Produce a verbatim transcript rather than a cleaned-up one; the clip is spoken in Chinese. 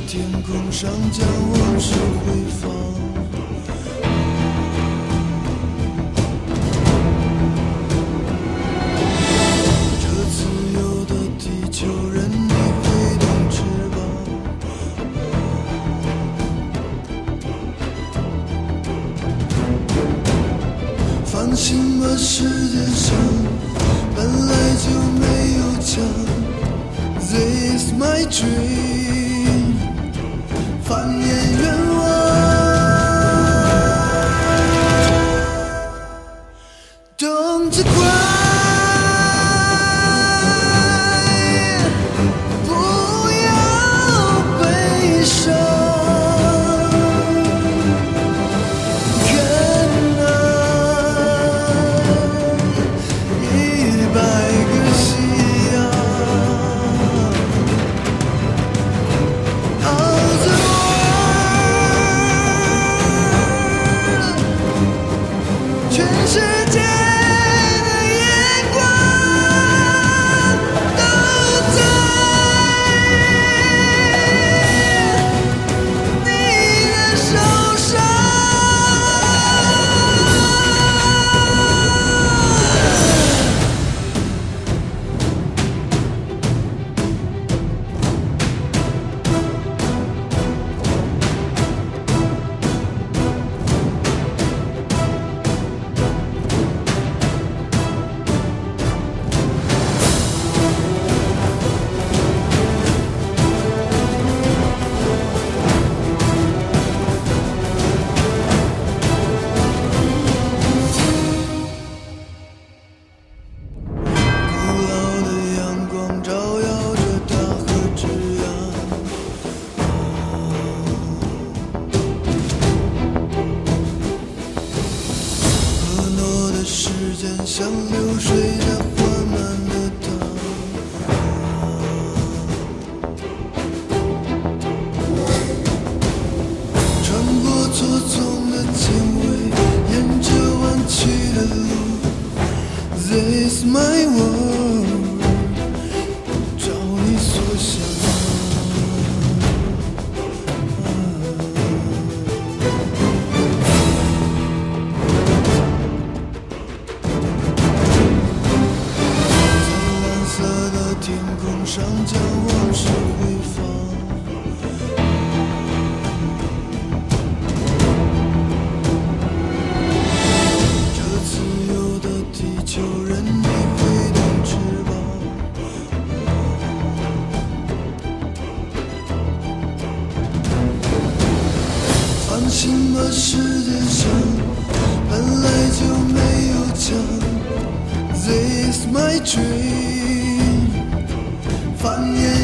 天空上将往事回放。这自由的地球任你挥动翅膀。放心吧，世界上本来就没有墙。This is my dream， 翻越愿望。Don't cry， 不要悲伤。看那一百个夕阳。全世界的眼光都在你的手上。像流水在缓慢地淌，穿过错综的经纬，沿着弯曲的路。This is my world， 照你所想。天空上将往事回放。这自由的地球任你挥动翅膀。放心吧，世界上本来就没有墙。This is my dream。翻越